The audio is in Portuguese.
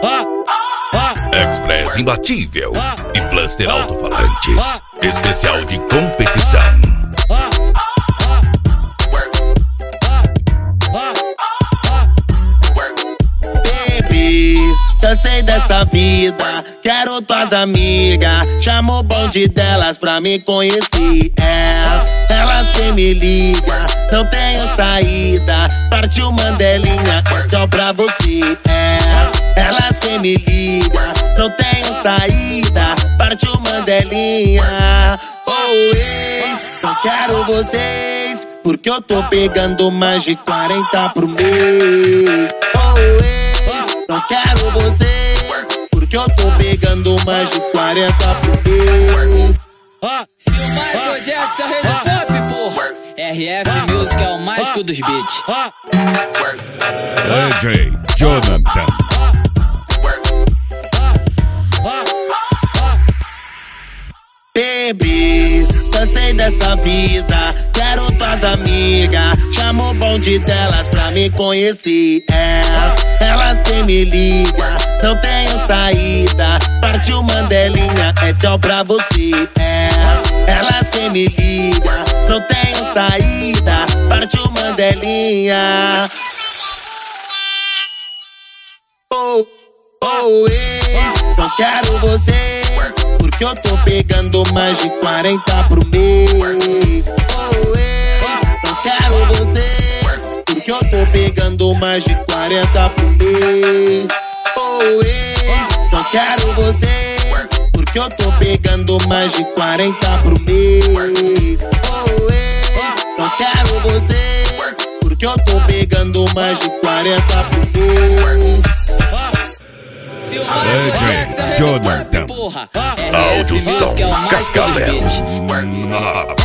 Express imbatível e Blaster alto-falantes, especial de competição. Baby, cansei dessa vida, quero tuas amigas. Chamo o bonde delas pra me conhecer. Elas que me ligam, não tenho saída. Partiu Mandelinha, tchau pra você. Elas que me ligam, não tenho saída. Partiu Mandelinha. Oh, ex, não quero vocês, porque eu tô pegando mais de 40 por mês. Oh, ex, não quero vocês, porque eu tô pegando mais de 40 por mês. Se o Michael Jackson é rei do pop, porra, RF Music é o mágico dos beats. DJ Jonathan. Baby, cansei dessa vida, quero tuas amigas. Chamo o bonde delas pra me conhecer. Elas que me ligam, não tenho saída. Partiu Mandelinha, tchau pra você. Elas que me ligam, não tenho saída. Partiu Mandelinha. Oh, oh, ex, não quero vocês, porque eu tô pegando mais de 40 por mês. Oh, ex, não quero vocês, porque eu tô pegando mais de 40 por mês. Oh, ex, não quero vocês, porque eu tô pegando mais de 40 por mês. Oh, ex, não quero vocês, porque eu tô pegando mais de 40 por mês. Se o Michael Jackson é rei do pop, porra, RF Music é o mágico dos beats.